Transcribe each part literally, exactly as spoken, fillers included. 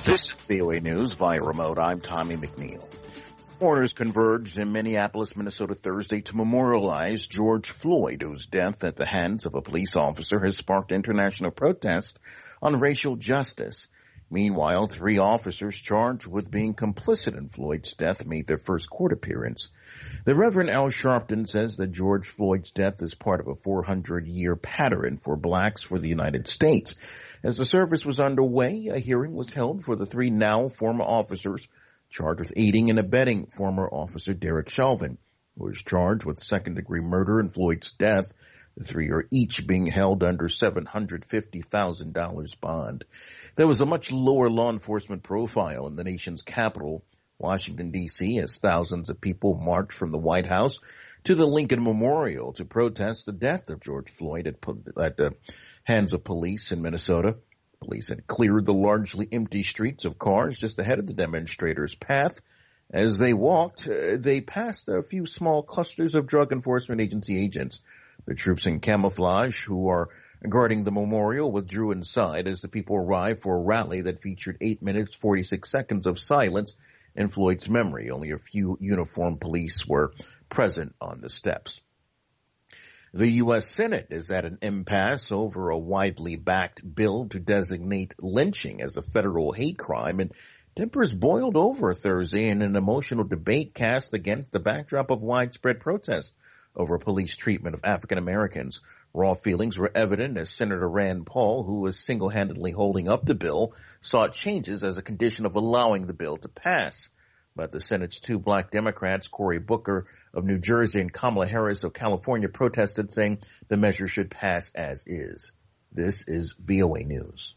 This is V O A News via remote. I'm Tommy McNeil. Mourners converged in Minneapolis, Minnesota Thursday to memorialize George Floyd, whose death at the hands of a police officer has sparked international protest on racial justice. Meanwhile, three officers charged with being complicit in Floyd's death made their first court appearance. The Reverend Al Sharpton says that George Floyd's death is part of a four hundred year pattern for blacks for the United States. As the service was underway, a hearing was held for the three now former officers charged with aiding and abetting former officer Derek Chauvin, who was charged with second-degree murder in Floyd's death. The three are each being held under seven hundred fifty thousand dollars bond. There was a much lower law enforcement profile in the nation's capital, Washington, D C, as thousands of people marched from the White House to the Lincoln Memorial to protest the death of George Floyd at, at the hands of police in Minnesota. Police had cleared the largely empty streets of cars just ahead of the demonstrators' path. As they walked, uh, they passed a few small clusters of Drug Enforcement Agency agents. The troops in camouflage who are guarding the memorial withdrew inside as the people arrived for a rally that featured eight minutes, forty-six seconds of silence in Floyd's memory. Only a few uniformed police were present on the steps. The U S Senate is at an impasse over a widely backed bill to designate lynching as a federal hate crime, and tempers boiled over Thursday in an emotional debate cast against the backdrop of widespread protest over police treatment of African Americans. Raw feelings were evident as Senator Rand Paul, who was single-handedly holding up the bill, sought changes as a condition of allowing the bill to pass. But the Senate's two black Democrats, Cory Booker of New Jersey and Kamala Harris of California, protested, saying the measure should pass as is. This is V O A News.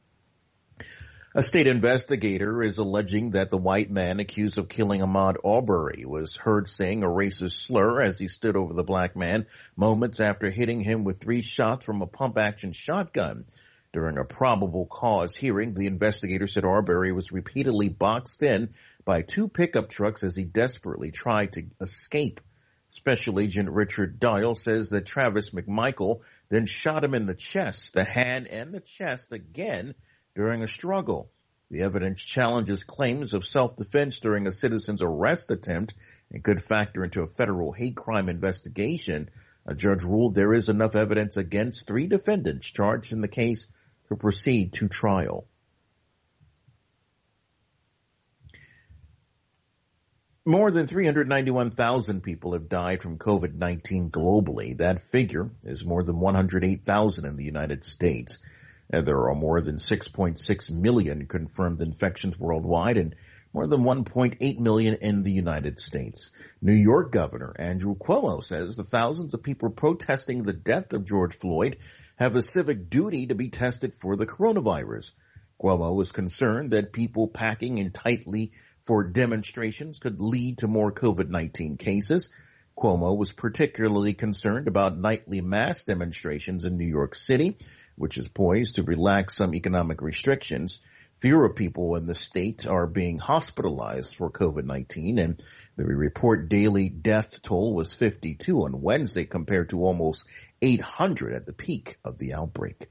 A state investigator is alleging that the white man accused of killing Ahmaud Arbery was heard saying a racist slur as he stood over the black man moments after hitting him with three shots from a pump-action shotgun. During a probable cause hearing, the investigator said Arbery was repeatedly boxed in by two pickup trucks as he desperately tried to escape. Special Agent Richard Dial says that Travis McMichael then shot him in the chest, the hand and the chest again during a struggle. The evidence challenges claims of self-defense during a citizen's arrest attempt and could factor into a federal hate crime investigation. A judge ruled there is enough evidence against three defendants charged in the case to proceed to trial. More than three hundred ninety-one thousand people have died from COVID nineteen globally. That figure is more than one hundred eight thousand in the United States. And there are more than six point six million confirmed infections worldwide and more than one point eight million in the United States. New York Governor Andrew Cuomo says the thousands of people protesting the death of George Floyd have a civic duty to be tested for the coronavirus. Cuomo was concerned that people packing in tightly for demonstrations could lead to more COVID nineteen cases. Cuomo was particularly concerned about nightly mass demonstrations in New York City, which is poised to relax some economic restrictions. Fewer people in the state are being hospitalized for COVID nineteen, and the report daily death toll was fifty-two on Wednesday compared to almost eight hundred at the peak of the outbreak.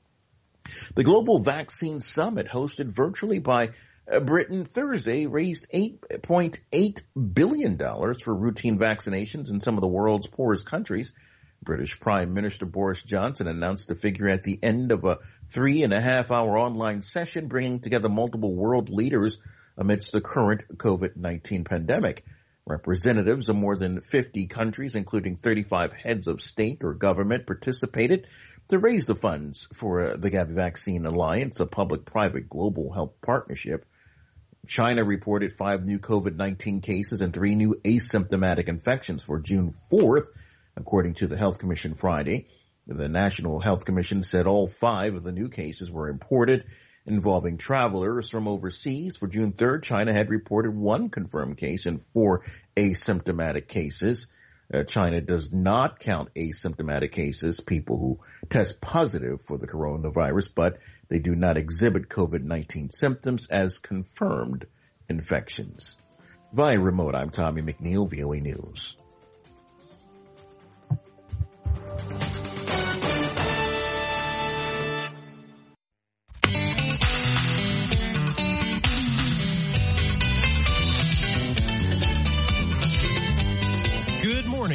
The Global Vaccine Summit, hosted virtually by Britain Thursday, raised eight point eight billion dollars for routine vaccinations in some of the world's poorest countries. British Prime Minister Boris Johnson announced the figure at the end of a three and a half hour online session, bringing together multiple world leaders amidst the current COVID nineteen pandemic. Representatives of more than fifty countries, including thirty-five heads of state or government, participated to raise the funds for the Gavi Vaccine Alliance, a public-private global health partnership. China reported five new COVID nineteen cases and three new asymptomatic infections for June fourth, according to the Health Commission Friday. The National Health Commission said all five of the new cases were imported, involving travelers from overseas. For June third, China had reported one confirmed case and four asymptomatic cases. Uh, China does not count asymptomatic cases, people who test positive for the coronavirus, but they do not exhibit COVID nineteen symptoms as confirmed infections. Via remote, I'm Tommy McNeil, V O A News.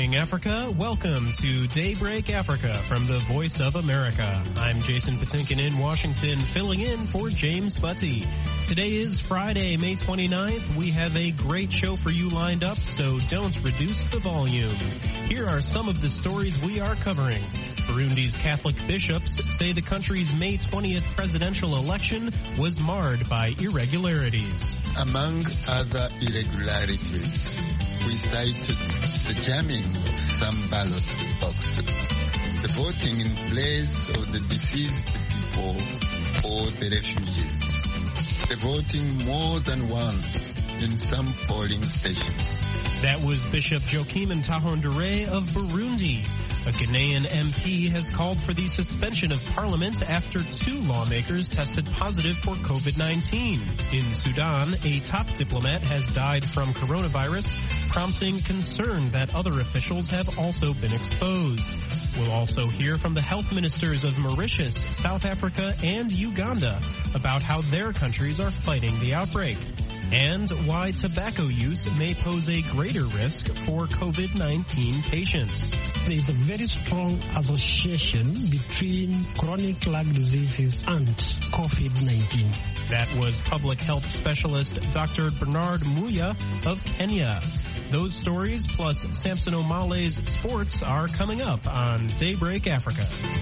morning, Africa. Welcome to Daybreak Africa from the Voice of America. I'm Jason Patinkin in Washington, filling in for James Butty. Today is Friday, May twenty-ninth. We have a great show for you lined up, so don't reduce the volume. Here are some of the stories we are covering. Burundi's Catholic bishops say the country's May twentieth presidential election was marred by irregularities. Among other irregularities, we cited the jamming of some ballot boxes, the voting in place of the deceased people or the refugees, the voting more than once in some polling stations. That was Bishop Joachim Ntahondire of Burundi. A Ghanaian M P has called for the suspension of parliament after two lawmakers tested positive for COVID nineteen. In Sudan, a top diplomat has died from coronavirus, prompting concern that other officials have also been exposed. We'll also hear from the health ministers of Mauritius, South Africa, and Uganda about how their countries are fighting the outbreak, and why tobacco use may pose a greater risk for COVID nineteen patients. There is a very strong association between chronic lung diseases and COVID nineteen. That was public health specialist Doctor Bernard Muya of Kenya. Those stories plus Samson Omale's sports are coming up on Daybreak Africa.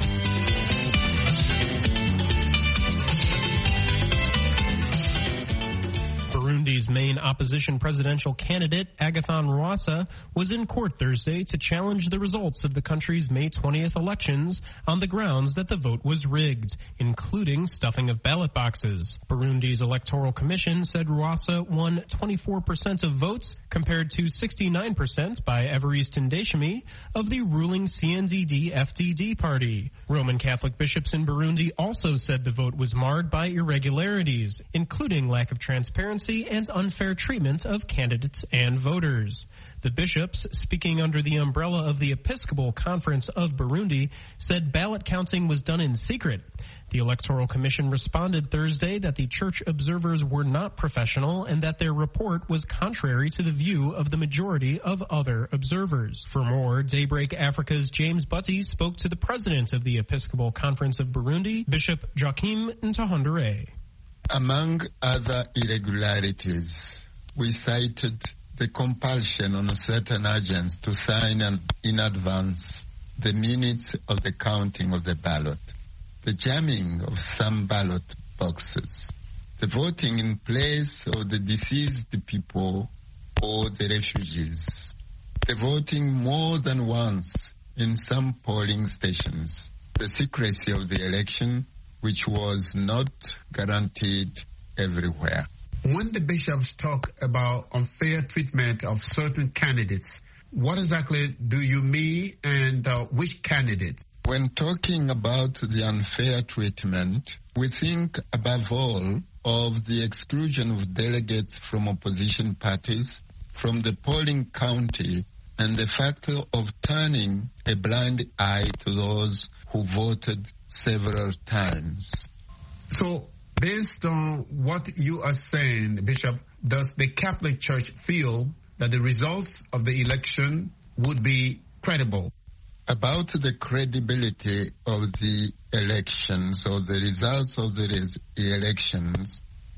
Burundi's main opposition presidential candidate, Agathon Rwasa, was in court Thursday to challenge the results of the country's May twentieth elections on the grounds that the vote was rigged, including stuffing of ballot boxes. Burundi's Electoral Commission said Rwasa won twenty-four percent of votes compared to sixty-nine percent by Evariste Ndayishimiye of the ruling C N D D F D D party. Roman Catholic bishops in Burundi also said the vote was marred by irregularities, including lack of transparency and unfair treatment of candidates and voters. The bishops, speaking under the umbrella of the Episcopal Conference of Burundi, said ballot counting was done in secret. The Electoral Commission responded Thursday that the church observers were not professional and that their report was contrary to the view of the majority of other observers. For more, Daybreak Africa's James Butty spoke to the president of the Episcopal Conference of Burundi, Bishop Joachim Ntahondire. Among other irregularities, we cited the compulsion on certain agents to sign an, in advance the minutes of the counting of the ballot, the jamming of some ballot boxes, the voting in place of the deceased people or the refugees, the voting more than once in some polling stations, the secrecy of the election, which was not guaranteed everywhere. When the bishops talk about unfair treatment of certain candidates, what exactly do you mean, and uh, which candidates? When talking about the unfair treatment, we think above all of the exclusion of delegates from opposition parties from the polling county and the factor of turning a blind eye to those who voted several times. So, based on what you are saying, Bishop, does the Catholic Church feel that the results of the election would be credible? About the credibility of the elections or the results of the res- elections,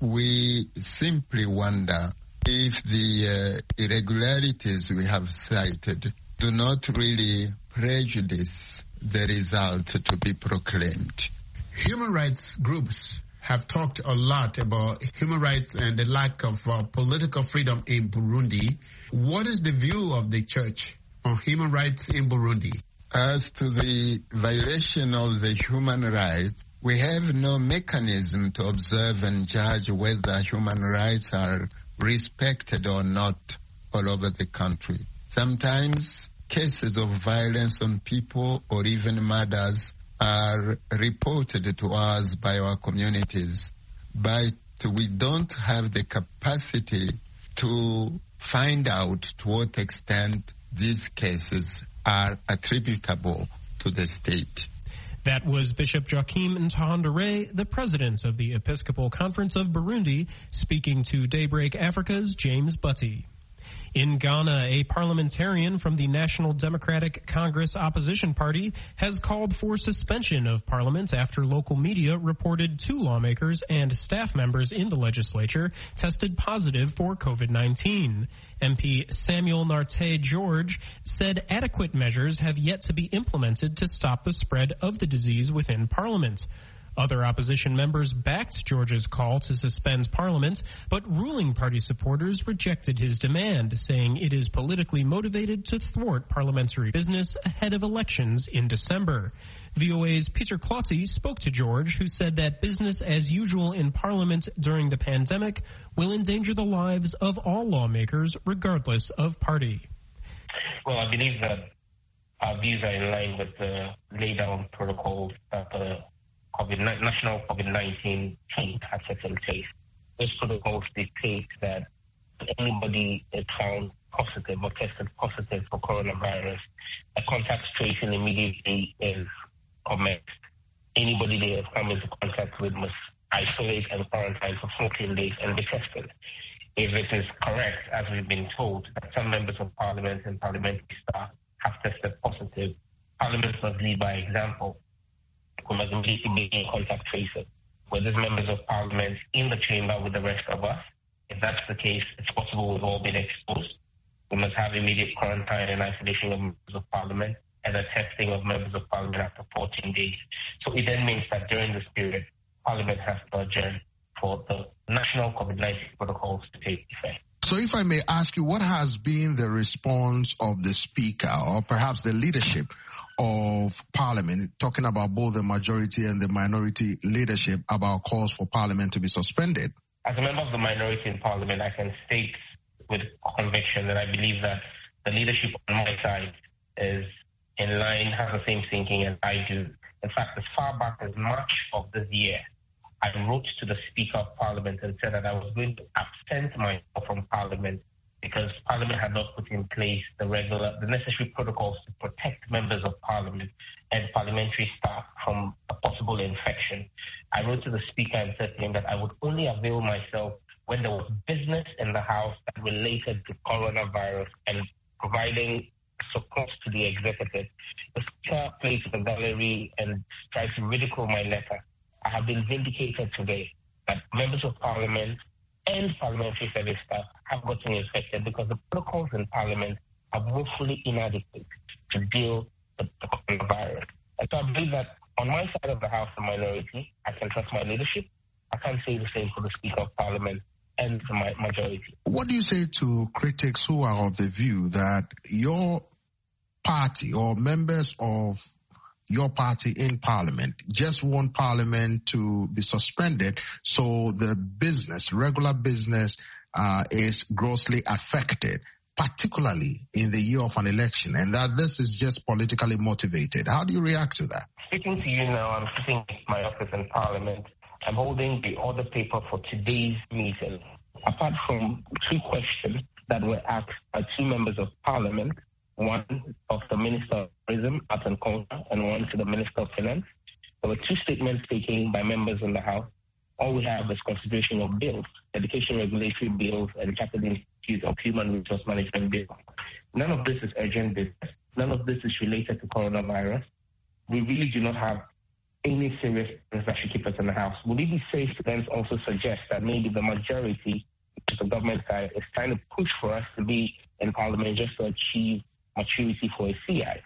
we simply wonder if the uh, irregularities we have cited do not really prejudice the result to be proclaimed. Human rights groups have talked a lot about human rights and the lack of uh, political freedom in Burundi. What is the view of the church on human rights in Burundi? As to the violation of the human rights, we have no mechanism to observe and judge whether human rights are respected or not all over the country. Sometimes cases of violence on people or even murders are reported to us by our communities, but we don't have the capacity to find out to what extent these cases are attributable to the state. That was Bishop Joachim Ntahondire, the president of the Episcopal Conference of Burundi, speaking to Daybreak Africa's James Butty. In Ghana, a parliamentarian from the National Democratic Congress Opposition Party has called for suspension of parliament after local media reported two lawmakers and staff members in the legislature tested positive for COVID nineteen. M P Samuel Nartey George said adequate measures have yet to be implemented to stop the spread of the disease within Parliament. Other opposition members backed George's call to suspend Parliament, but ruling party supporters rejected his demand, saying it is politically motivated to thwart parliamentary business ahead of elections in December. V O A's Peter Clotty spoke to George, who said that business as usual in Parliament during the pandemic will endanger the lives of all lawmakers, regardless of party. Well, I believe that our views are in line with the laid down protocols that the COVID, national COVID nineteen team has set in place. Those protocols dictate that if anybody is found positive or tested positive for coronavirus, a contact tracing immediately is commenced. Anybody they have come into contact with must isolate and quarantine for fourteen days and be tested. If it is correct, as we've been told, that some members of Parliament and parliamentary staff have tested positive, Parliament must lead by example. We must immediately be in contact tracing. Where there's members of Parliament in the chamber with the rest of us, if that's the case, it's possible we've all been exposed. We must have immediate quarantine and isolation of members of Parliament and the testing of members of Parliament after fourteen days. So it then means that during this period, Parliament has to adjourn for the national COVID nineteen protocols to take effect. So if I may ask you, what has been the response of the Speaker or perhaps the leadership of Parliament, talking about both the majority and the minority leadership about calls for Parliament to be suspended? As a member of the minority in Parliament, I can state with conviction that I believe that the leadership on my side is in line, has the same thinking as I do. In fact, as far back as March of this year, I wrote to the Speaker of Parliament and said that I was going to absent myself from Parliament because Parliament had not put in place the regular, the necessary protocols to protect members of Parliament and parliamentary staff from a possible infection. I wrote to the Speaker and said to him that I would only avail myself when there was business in the House that related to coronavirus and providing support to the executive. The Speaker played to the gallery and tried to ridicule my letter. I have been vindicated today that members of Parliament and parliamentary service staff have gotten infected because the protocols in Parliament are woefully inadequate to deal with the coronavirus. And so I believe that on my side of the House, the minority, I can trust my leadership. I can't say the same for the Speaker of Parliament and the majority. What do you say to critics who are of the view that your party or members of your party in Parliament just want Parliament to be suspended so the business, regular business, uh, is grossly affected, particularly in the year of an election, and that this is just politically motivated? How do you react to that? Speaking to you now, I'm sitting in my office in Parliament. I'm holding the order paper for today's meeting. Apart from two questions that were asked by two members of Parliament, one of the Minister of Tourism, Arts and Culture, and one to the Minister of Finance. There were two statements taken by members in the House. All we have is consideration of bills, education regulatory bills, and Chartered Institute of Human Resource Management bills. None of this is urgent business. None of this is related to coronavirus. We really do not have any serious things that should keep us in the House. Would it be safe to then also suggest that maybe the majority, which is the government side, is trying to push for us to be in Parliament just to achieve maturity for a C I?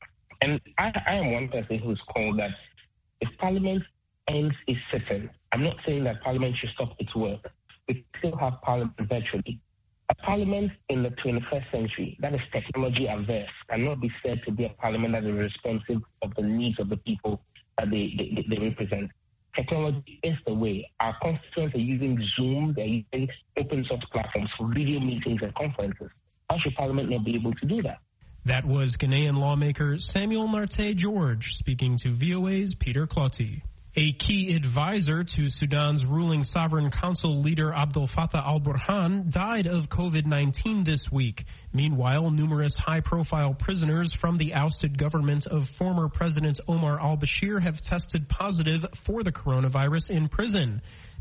And I, I am one person who's called that if Parliament ends its sitting, I'm not saying that Parliament should stop its work. We still have Parliament virtually. A Parliament in the twenty-first century that is technology averse cannot be said to be a Parliament that is responsive of the needs of the people that they, they, they represent. Technology is the way. Our constituents are using Zoom, they're using open source platforms for video meetings and conferences. How should Parliament not be able to do that? That was Ghanaian lawmaker Samuel Nartey George speaking to V O A's Peter Clotty. A key advisor to Sudan's ruling Sovereign Council leader Abdel Fattah al-Burhan died of COVID nineteen this week. Meanwhile, numerous high-profile prisoners from the ousted government of former President Omar al-Bashir have tested positive for the coronavirus in prison.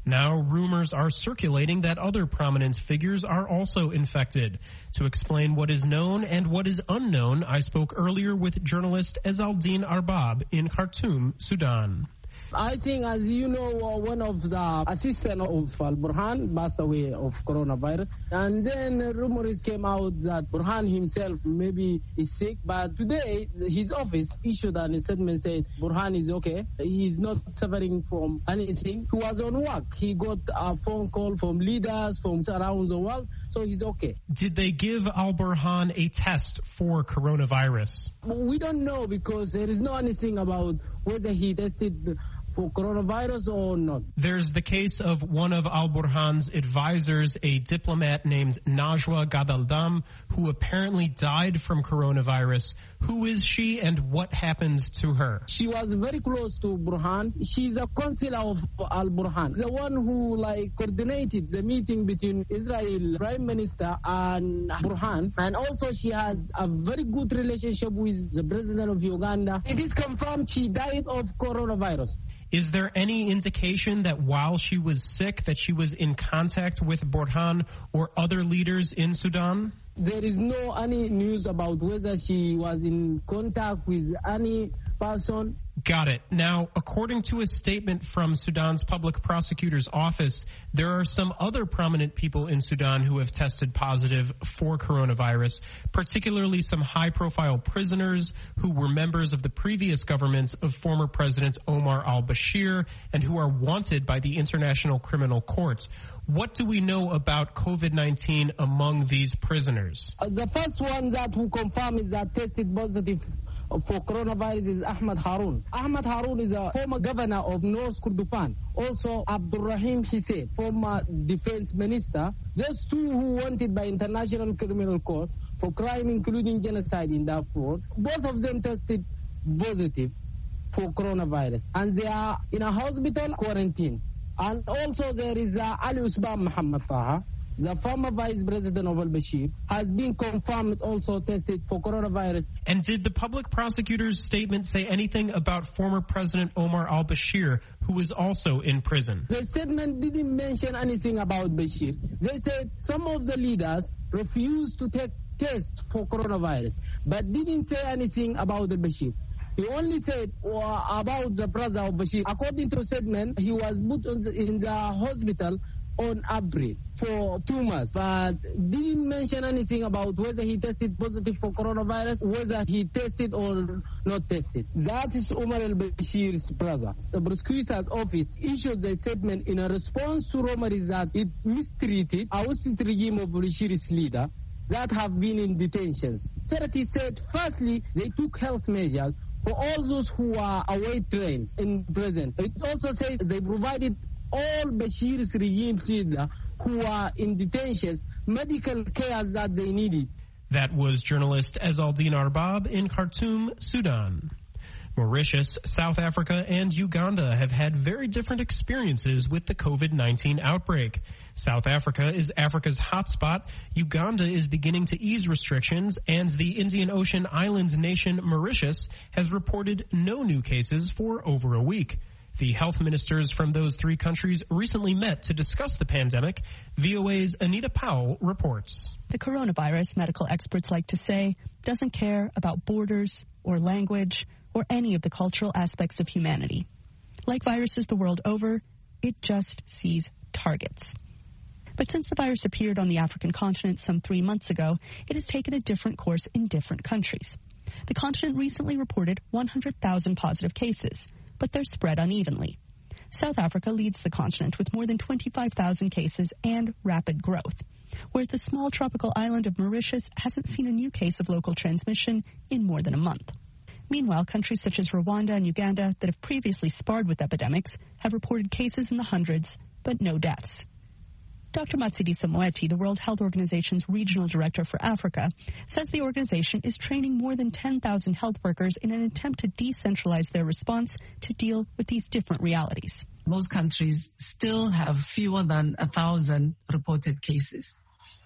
Now, rumors are circulating that other prominent figures are also infected. To explain what is known and what is unknown, I spoke earlier with journalist Ezzaldine Arbab in Khartoum, Sudan. I think, as you know, uh, one of the assistants of Al-Burhan passed away of coronavirus. And then uh, rumors came out that Burhan himself maybe is sick. But today, his office issued a statement saying Burhan is okay. He is not suffering from anything. He was on work. He got a phone call from leaders from around the world. So he's okay. Did they give Al-Burhan a test for coronavirus? We don't know because there is no anything about whether he tested for coronavirus or not. There's the case of one of Al-Burhan's advisors, a diplomat named Najwa Gadaldam, who apparently died from coronavirus. Who is she and what happened to her? She was very close to Burhan. She's a counselor of Al-Burhan, the one who like coordinated the meeting between Israel Prime Minister and Burhan. And also she has a very good relationship with the president of Uganda. It is confirmed she died of coronavirus. Is there any indication that while she was sick that she was in contact with Burhan or other leaders in Sudan? There is no any news about whether she was in contact with any person. Got it. Now, according to a statement from Sudan's public prosecutor's office, there are some other prominent people in Sudan who have tested positive for coronavirus, particularly some high-profile prisoners who were members of the previous government of former President Omar al-Bashir and who are wanted by the International Criminal Court. What do we know about COVID nineteen among these prisoners? Uh, the first one that we confirm is that tested positive for coronavirus is Ahmad Harun. Ahmad Harun is a former governor of North Kordofan. Also, Abdurrahim Hussein, former defense minister. Those two who wanted by International Criminal Court for crime including genocide in Darfur. Both of them tested positive for coronavirus. And they are in a hospital quarantine. And also there is uh, Ali Usman Muhammad Taha, the former vice president of al-Bashir, has been confirmed also tested for coronavirus. And did the public prosecutor's statement say anything about former President Omar al-Bashir, who was also in prison? The statement didn't mention anything about Bashir. They said some of the leaders refused to take tests for coronavirus, but didn't say anything about al-Bashir. He only said uh, about the brother of Bashir. According to the statement, he was put on the, in the hospital on April for two months, but didn't mention anything about whether he tested positive for coronavirus, whether he tested or not tested. That is Omar al-Bashir's brother. The prosecutor's office issued the statement in a response to rumors that it mistreated ousted regime of Bashir's leader that have been in detentions. Charity said, firstly, they took health measures for all those who are await trains in prison. It also said they provided all Bashir's regime leaders who are in detentions medical care that they needed. That was journalist Ezzaldine Arbab in Khartoum, Sudan. Mauritius, South Africa, and Uganda have had very different experiences with the COVID nineteen outbreak. South Africa is Africa's hotspot. Uganda is beginning to ease restrictions, and the Indian Ocean island nation Mauritius has reported no new cases for over a week. The health ministers from those three countries recently met to discuss the pandemic. V O A's Anita Powell reports. The coronavirus, medical experts like to say, doesn't care about borders or language or any of the cultural aspects of humanity. Like viruses the world over, it just sees targets. But since the virus appeared on the African continent some three months ago, it has taken a different course in different countries. The continent recently reported one hundred thousand positive cases, but they're spread unevenly. South Africa leads the continent with more than twenty-five thousand cases and rapid growth, whereas the small tropical island of Mauritius hasn't seen a new case of local transmission in more than a month. Meanwhile, countries such as Rwanda and Uganda that have previously sparred with epidemics have reported cases in the hundreds, but no deaths. Doctor Matshidiso Moeti, the World Health Organization's regional director for Africa, says the organization is training more than ten thousand health workers in an attempt to decentralize their response to deal with these different realities. Most countries still have fewer than one thousand reported cases.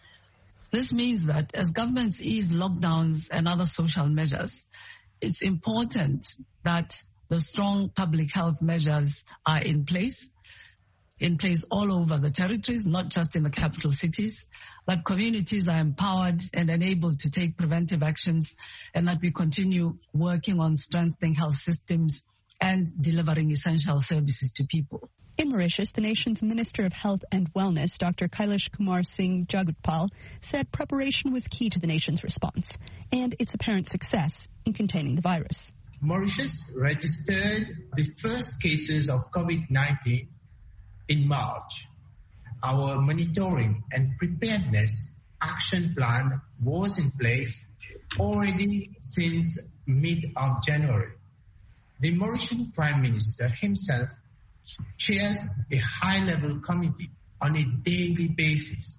This means that as governments ease lockdowns and other social measures, it's important that the strong public health measures are in place. in place all over the territories, not just in the capital cities, that communities are empowered and enabled to take preventive actions, and that we continue working on strengthening health systems and delivering essential services to people. In Mauritius, the nation's Minister of Health and Wellness, Doctor Kailash Kumar Singh Jagutpal, said preparation was key to the nation's response and its apparent success in containing the virus. Mauritius registered the first cases of COVID nineteen in March. Our monitoring and preparedness action plan was in place already since mid of January. The Mauritian Prime Minister himself chairs a high-level committee on a daily basis.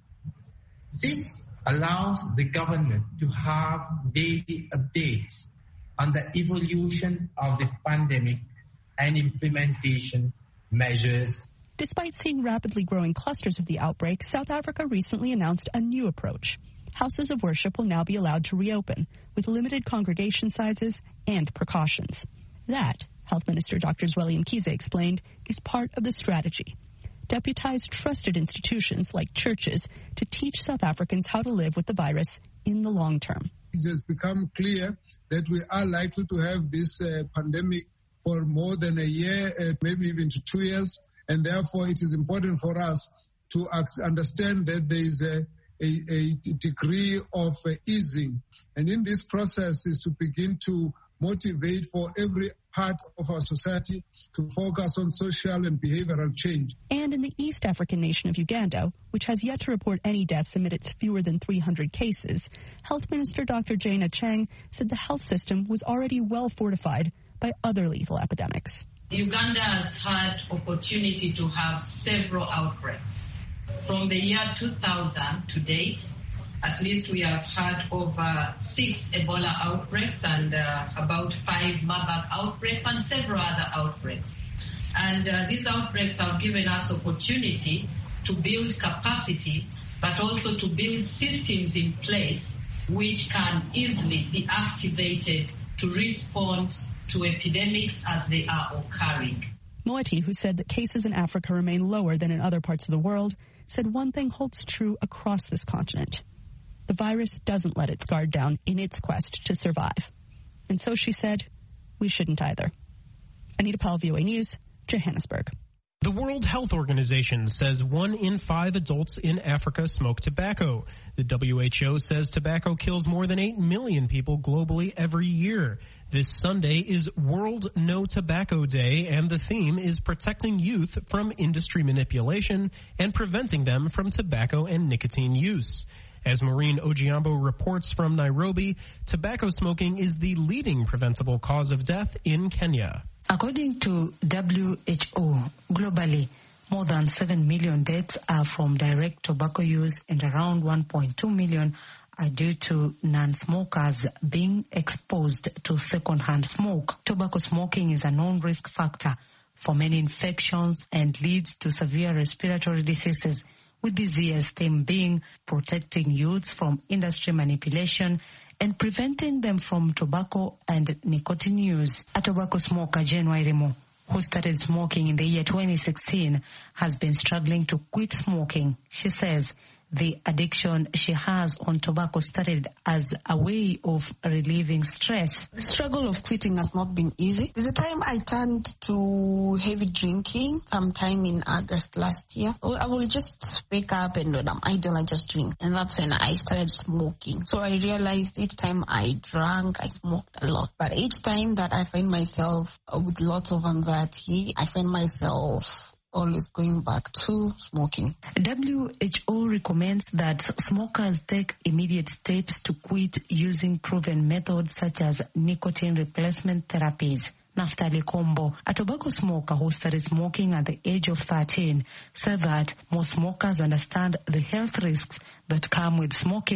This allows the government to have daily updates on the evolution of the pandemic and implementation measures. Despite seeing rapidly growing clusters of the outbreak, South Africa recently announced a new approach. Houses of worship will now be allowed to reopen with limited congregation sizes and precautions. That, Health Minister Doctor Zweli Mkhize explained, is part of the strategy. Deputize trusted institutions like churches to teach South Africans how to live with the virus in the long term. It has become clear that we are likely to have this uh, pandemic for more than a year, uh, maybe even to two years, and therefore it is important for us to understand that there is a, a, a degree of uh, easing. And in this process is to begin to motivate for every part of our society to focus on social and behavioral change. And in the East African nation of Uganda, which has yet to report any deaths amid its fewer than three hundred cases, Health Minister Doctor Jane Acheng said the health system was already well fortified by other lethal epidemics. Uganda has had opportunity to have several outbreaks. From the year two thousand to date, at least we have had over six Ebola outbreaks and uh, about five Marburg outbreaks and several other outbreaks. And uh, these outbreaks have given us opportunity to build capacity, but also to build systems in place which can easily be activated to respond to epidemics as they are occurring. Moeti, who said that cases in Africa remain lower than in other parts of the world, said one thing holds true across this continent. The virus doesn't let its guard down in its quest to survive. And so she said, we shouldn't either. Anita Powell, V O A News, Johannesburg. The World Health Organization says one in five adults in Africa smoke tobacco. The W H O says tobacco kills more than eight million people globally every year. This Sunday is World No Tobacco Day, and the theme is protecting youth from industry manipulation and preventing them from tobacco and nicotine use. As Maureen Ojiambo reports from Nairobi, tobacco smoking is the leading preventable cause of death in Kenya. According to W H O, globally, more than seven million deaths are from direct tobacco use and around one point two million are due to non-smokers being exposed to second-hand smoke. Tobacco smoking is a known risk factor for many infections and leads to severe respiratory diseases, with this year's theme being protecting youths from industry manipulation and preventing them from tobacco and nicotine use. A tobacco smoker, Jane Wairimo, who started smoking in the year twenty sixteen, has been struggling to quit smoking. She says the addiction she has on tobacco started as a way of relieving stress. The struggle of quitting has not been easy. There's a time I turned to heavy drinking sometime in August last year. I will just wake up and when I'm idle, I just drink. And that's when I started smoking. So I realized each time I drank, I smoked a lot. But each time that I find myself with lots of anxiety, I find myself always going back to smoking. W H O recommends that smokers take immediate steps to quit using proven methods such as nicotine replacement therapies. Naftali Kombo, a tobacco smoker who started smoking at the age of thirteen, said that most smokers understand the health risks that come with smoking,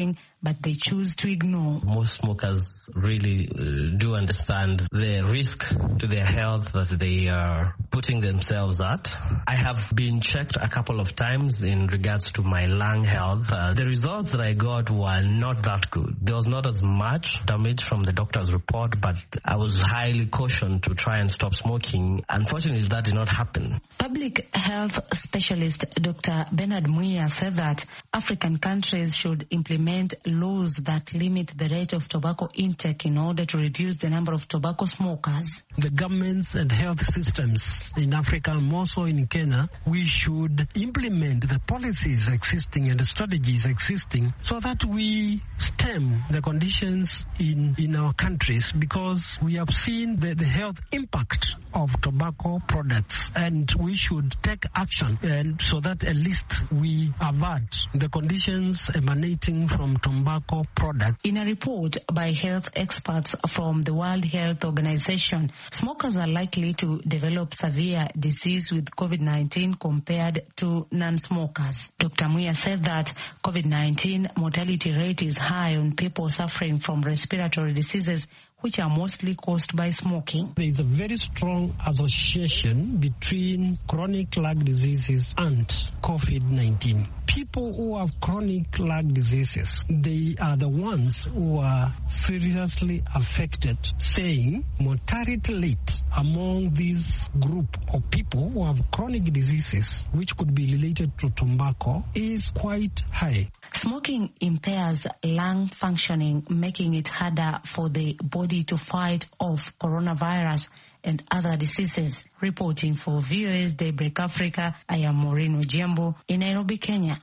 but they choose to ignore. Most smokers really uh, do understand the risk to their health that they are putting themselves at. I have been checked a couple of times in regards to my lung health. Uh, the results that I got were not that good. There was not as much damage from the doctor's report, but I was highly cautioned to try and stop smoking. Unfortunately, that did not happen. Public health specialist Doctor Bernard Muia said that African countries should implement laws that limit the rate of tobacco intake in order to reduce the number of tobacco smokers. The governments and health systems in Africa, more so in Kenya, we should implement the policies existing and the strategies existing so that we stem the conditions in, in our countries, because we have seen the, the health impact of tobacco products, and we should take action and so that at least we avert the conditions emanating from tobacco products. In a report by health experts from the World Health Organization, smokers are likely to develop severe disease with COVID nineteen compared to non-smokers. Doctor Muia said that COVID nineteen mortality rate is high on people suffering from respiratory diseases, which are mostly caused by smoking. There is a very strong association between chronic lung diseases and COVID nineteen. People who have chronic lung diseases, they are the ones who are seriously affected, saying mortality rate among this group of people who have chronic diseases, which could be related to tobacco, is quite high. Smoking impairs lung functioning, making it harder for the body to fight off coronavirus and other diseases. Reporting for V O A's Daybreak Africa, I am Maureen Ojiambo in Nairobi, Kenya.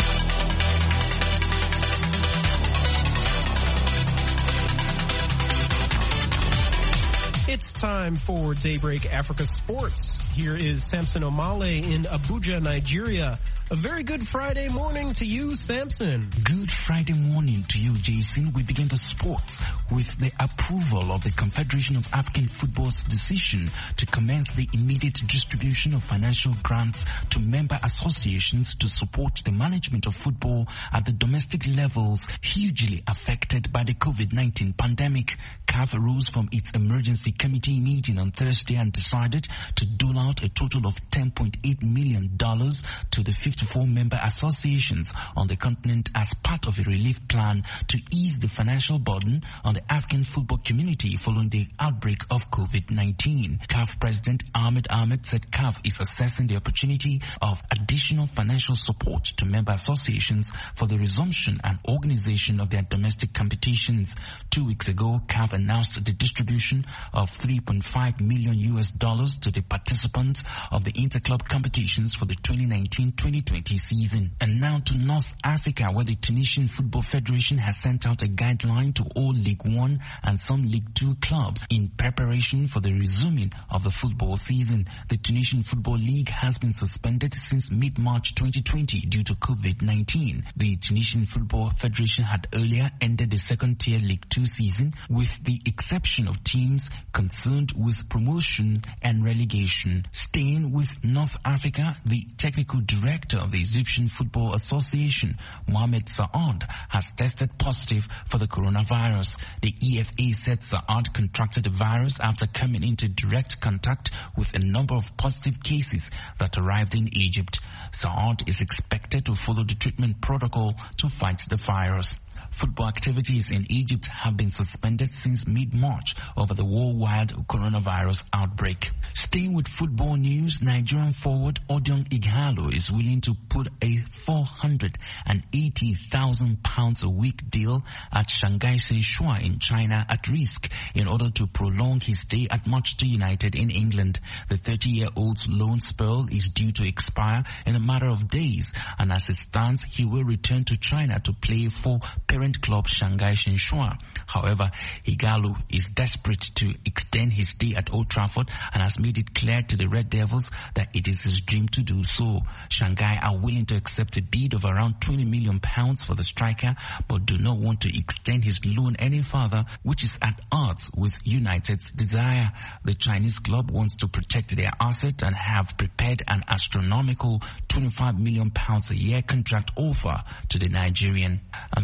It's time for Daybreak Africa Sports. Here is Samson Omale in Abuja, Nigeria. A very good Friday morning to you, Samson. Good Friday morning to you, Jason. We begin the sports with the approval of the Confederation of African Football's decision to commence the immediate distribution of financial grants to member associations to support the management of football at the domestic levels hugely affected by the COVID nineteen pandemic. C A F rose from its emergency committee meeting on Thursday and decided to dole out a total of ten point eight million dollars to the fifty-four member associations on the continent as part of a relief plan to ease the financial burden on the African football community following the outbreak of COVID nineteen. C A F President Ahmed Ahmed said C A F is assessing the opportunity of additional financial support to member associations for the resumption and organization of their domestic competitions. Two weeks ago, C A F announced the distribution of three point five million U S dollars to the participants of the interclub competitions for the twenty nineteen twenty twenty season. And now to North Africa, where the Tunisian Football Federation has sent out a guideline to all League One and some League Two clubs in preparation for the resuming of the football season. The Tunisian Football League has been suspended since mid-March twenty twenty due to COVID nineteen. The Tunisian Football Federation had earlier ended the second-tier League Two season with the exception of teams concerned with promotion and relegation. Staying with North Africa, the technical director of the Egyptian Football Association, Mohamed Saad, has tested positive for the coronavirus. The E F A said Saad contracted the virus after coming into direct contact with a number of positive cases that arrived in Egypt. Saad is expected to follow the treatment protocol to fight the virus. Football activities in Egypt have been suspended since mid-March over the worldwide coronavirus outbreak. Staying with football news, Nigerian forward Odion Ighalo is willing to put a four hundred eighty thousand pounds a week deal at Shanghai Shenhua in China at risk in order to prolong his stay at Manchester United in England. The thirty-year-old's loan spell is due to expire in a matter of days, and as it stands, he will return to China to play for parent club Shanghai Shenhua. However, Ighalo is desperate to extend his stay at Old Trafford and has made it clear to the Red Devils that it is his dream to do so. Shanghai are willing to accept a bid of around twenty million pounds for the striker, but do not want to extend his loan any further, which is at odds with United's desire. The Chinese club wants to protect their asset and have prepared an astronomical twenty-five million pounds a year contract offer to the Nigerian. And that's it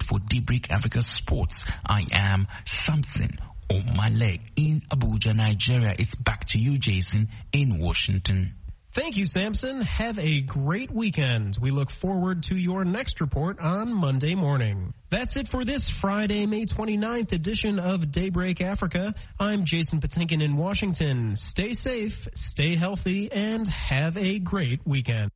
for Daybreak Africa Sports. I am Samson Omale in Abuja, Nigeria. It's back to you, Jason, in Washington. Thank you, Samson. Have a great weekend. We look forward to your next report on Monday morning. That's it for this Friday, May twenty-ninth edition of Daybreak Africa. I'm Jason Patinkin in Washington. Stay safe, stay healthy, and have a great weekend.